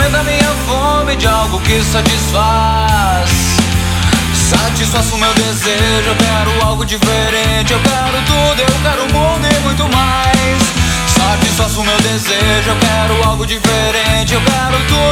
alimenta minha fome de algo que satisfaz. Satisfaço meu desejo, eu quero algo diferente. Eu quero tudo, eu quero o mundo e muito mais. Satisfaço meu desejo, eu quero algo diferente. Eu quero tudo.